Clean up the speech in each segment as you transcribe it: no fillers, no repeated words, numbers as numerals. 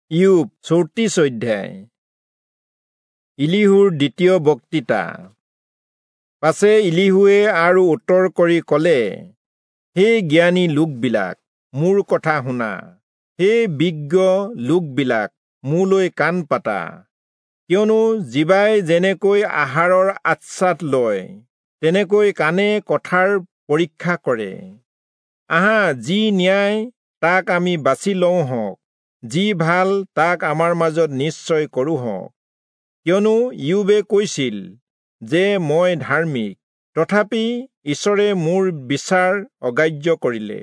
ইয়ুব 34 অধ্যায়। ইলিহুৰ দ্বিতীয় বক্তৃতা। পাছে ইলিহুৱে আৰু উত্তৰ কৰি ক'লে, হে জ্ঞানী লোকবিলাক, মোৰ কথা শুনা। হে বিজ্ঞ লোকবিলাক, মোলৈ কাণ পাতা। কিয়নো জীৱাই যেনেকৈ আহাৰৰ আস্বাদ লয়, তেনেকৈ কাণে কথাৰ পৰীক্ষা কৰে। আহা, যি ন্যায় তাক আমি বাছি লওঁ হওক, যি ভাল তাক আমাৰ মাজত নিশ্চয় কৰোঁ হওক। কিয়নো ইয়ুবে কৈছিল যে মই ধাৰ্মিক, তথাপি ঈশ্বৰে মোৰ বিচাৰ অগ্ৰাহ্য কৰিলে।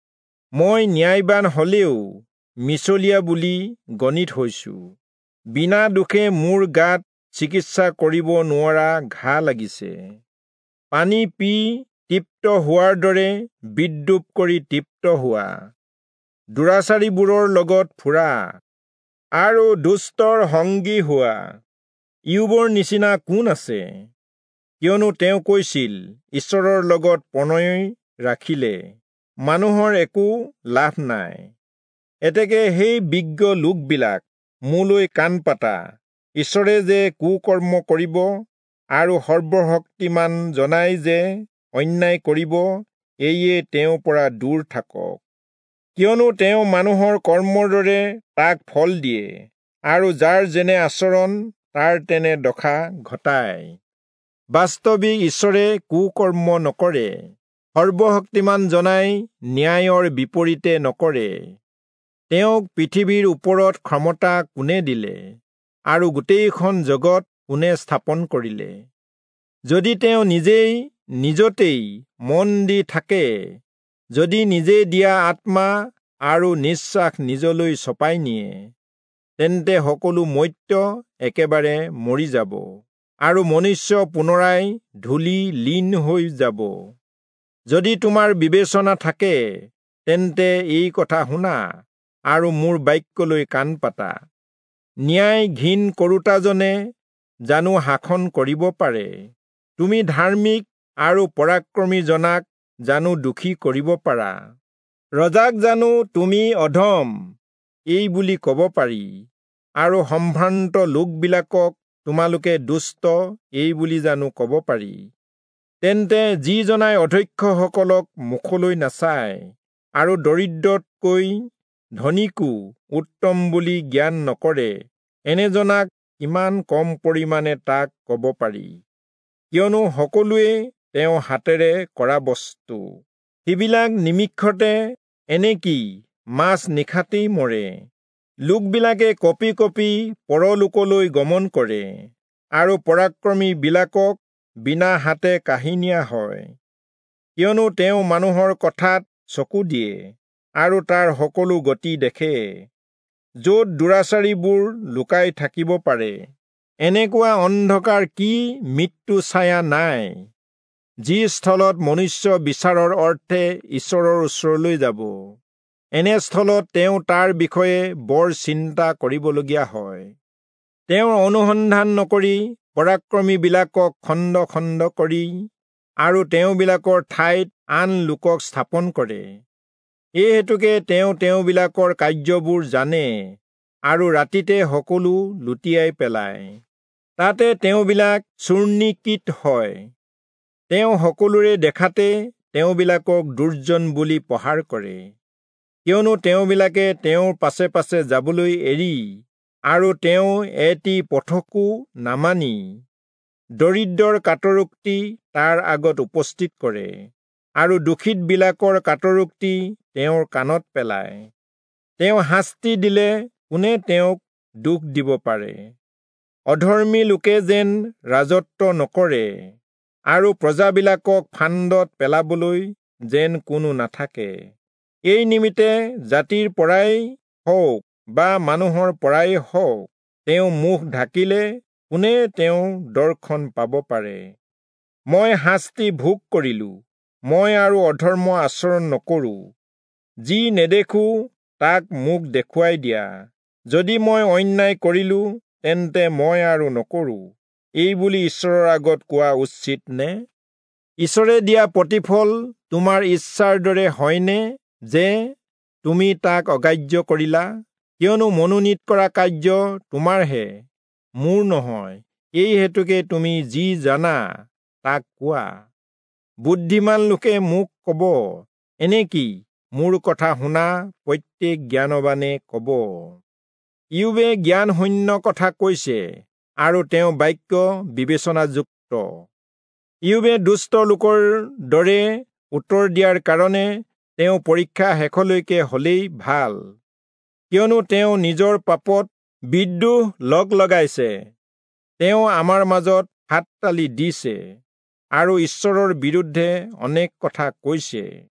মই ন্যায়বান হ'লেও মিছলীয়া বুলি গণিত হৈছোঁ। বিনা দোষে মোৰ গাত চিকিৎসা কৰিব নোৱাৰা ঘা লাগিছে। পানী পি তৃপ্ত হোৱাৰ দৰে বিদ্ৰূপ কৰি তৃপ্ত হোৱা, দুৰাচাৰীবোৰৰ লগত ফুৰা আৰু দুষ্টৰ সংগী হোৱা। ইয়ুবৰ নিচিনা কোন আছে? কিয়নো তেওঁ কৈছিল, ঈশ্বৰৰ লগত প্ৰণয় ৰাখিলে মানুহৰ একো লাভ নাই। এতেকে সেই বিজ্ঞ লোকবিলাক, মোলৈ কাণ পাতা। ঈশ্বৰে যে কুকৰ্ম কৰিব আৰু সৰ্বশক্তিমান জনাই যে অন্যায় কৰিব, এইয়ে তেওঁৰ পৰা দূৰ থাকক। কিয়নো তেওঁ মানুহৰ কৰ্মৰ দৰে তাক ফল দিয়ে, আৰু যাৰ যেনে আচৰণ তাৰ তেনে দশা ঘটায়। বাস্তৱিক ঈশ্বৰে কুকৰ্ম নকৰে, সৰ্বশক্তিমান জনাই ন্যায়ৰ বিপৰীতে নকৰে। তেওঁক পৃথিৱীৰ ওপৰত ক্ষমতা কোনে দিলে, আৰু গোটেইখন জগত কোনে স্থাপন কৰিলে? যদি তেওঁ নিজেই নিজতেই মন দি থাকে, যদি নিজে দিয়া আত্মা আৰু নিশ্বাস নিজলৈ চপাই নিয়ে, তেন্তে সকলো মৰ্ত্য একেবাৰে মৰি যাব, আৰু মনুষ্য পুনৰাই ধূলি লীন হৈ যাব। যদি তোমাৰ বিবেচনা থাকে, তেন্তে এই কথা শুনা আৰু মোৰ বাক্যলৈ কাণ পাতা। ন্যায় ঘীন কৰোঁতাজনে জানো শাসন কৰিব পাৰে? তুমি ধাৰ্মিক আৰু পৰাক্ৰমী জনাক জানো দোষী কৰিব পাৰা? ৰজাক জানো তুমি অধম এই বুলি ক'ব পাৰি, আৰু সম্ভ্ৰান্ত লোকবিলাকক তোমালোকে দুষ্ট এই বুলি জানো ক'ব পাৰি? তেন্তে যিজনাই অধ্যক্ষসকলক মুখলৈ নাচায়, আৰু দৰিদ্ৰতকৈ ধনীকো উত্তম বুলি জ্ঞান নকৰে, এনেজনাক ইমান কম পৰিমাণে তাক ক'ব পাৰি? কিয়নো সকলোৱে তেওঁ হাতেৰে কৰা বস্তু। সিবিলাক নিমিষতে এনেকি মাছ নিশাতেই মৰে। লোকবিলাকে কঁপি কঁপি পৰলোকলৈ গমন কৰে, আৰু পৰাক্ৰমী বিলাকক বিনা হাতে কাঢ়ি নিয়া হয়। কিয়নো তেওঁ মানুহৰ কথাত চকু দিয়ে, আৰু তাৰ সকলো গতি দেখে। য'ত দুৰাচাৰীবোৰ লুকাই থাকিব পাৰে, এনেকুৱা অন্ধকাৰ কি মৃত্যু ছায়া নাই, যি স্থলত মনুষ্য বিচাৰৰ অৰ্থে ঈশ্বৰৰ ওচৰলৈ যাব। এনে স্থলত তেওঁ তাৰ বিষয়ে বৰ চিন্তা কৰিবলগীয়া হয়। তেওঁৰ অনুসন্ধান নকৰি পৰাক্ৰমীবিলাকক খণ্ড খণ্ড কৰি, আৰু তেওঁবিলাকৰ ঠাইত আন লোকক স্থাপন কৰে। এই হেতুকে তেওঁ তেওঁবিলাকৰ কাৰ্যবোৰ জানে, আৰু ৰাতিতে সকলো লুটিয়াই পেলায়। তাতে তেওঁবিলাক চূৰ্ণীকৃত হয়। তেওঁ সকলোৰে দেখাতে তেওঁবিলাকক দুৰ্জন বুলি প্ৰহাৰ কৰে। কিয়নো তেওঁবিলাকে তেওঁৰ পাছে পাছে যাবলৈ এৰি, আৰু তেওঁ এটি পথকো নামানি, দৰিদ্ৰৰ কাটৰোক্তি তাৰ আগত উপস্থিত কৰে, আৰু দোষিতবিলাকৰ কাটৰোক্তি তেওঁৰ কাণত পেলায়। তেওঁ শাস্তি দিলে কোনে তেওঁক দোষ দিব পাৰে? অধৰ্মী লোকে যেন ৰাজত্ব নকৰে, আৰু প্ৰজাবিলাকক ফান্দত পেলাবলৈ যেন কোনো নাথাকে। এই নিমিত্তে জাতিৰ পৰাই হওক বা মানুহৰ পৰাই হওক, তেওঁ মুখ ঢাকিলে কোনে তেওঁৰ দৰ্শন পাব পাৰে? মই শাস্তি ভোগ কৰিলোঁ, মই আৰু অধৰ্ম আচৰণ নকৰোঁ। যি নেদেখোঁ তাক মোক দেখুৱাই দিয়া। যদি মই অন্যায় কৰিলোঁ, তেন্তে মই আৰু নকৰোঁ, এই বুলি ঈশ্বৰৰ আগত কোৱা উচিত নে? ঈশ্বৰে দিয়া প্ৰতিফল তোমাৰ ইচ্ছাৰ দৰে হয়নে যে তুমি তাক অগ্ৰাহ্য কৰিলা? কিয়নো মনোনীত কৰা কাৰ্য তোমাৰহে, মোৰ নহয়। এই হেতুকে তুমি যি জানা তাক কোৱা। বুদ্ধিমান লোকে মোক কব, এনে কি? মোৰ কথা শুনা, প্ৰত্যেক জ্ঞানৱানে কব। ইয়োবে জ্ঞানশূন্য কথা কৈছে, আৰু তেওঁ বাক্য বিবেচনাযুক্ত। ইয়োবে দুষ্ট লোকৰ দৰে উত্তৰ দিয়াৰ কাৰণে তেওঁ পৰীক্ষা শেষলৈকে হলেই ভাল। কিয়নো তেওঁ নিজৰ পাপত বিদ্ৰোহ লগাইছে। তেওঁ আমাৰ মাজত হাততালি দিছে আৰু ঈশ্বৰৰ বিৰুদ্ধে অনেক কথা কৈছে।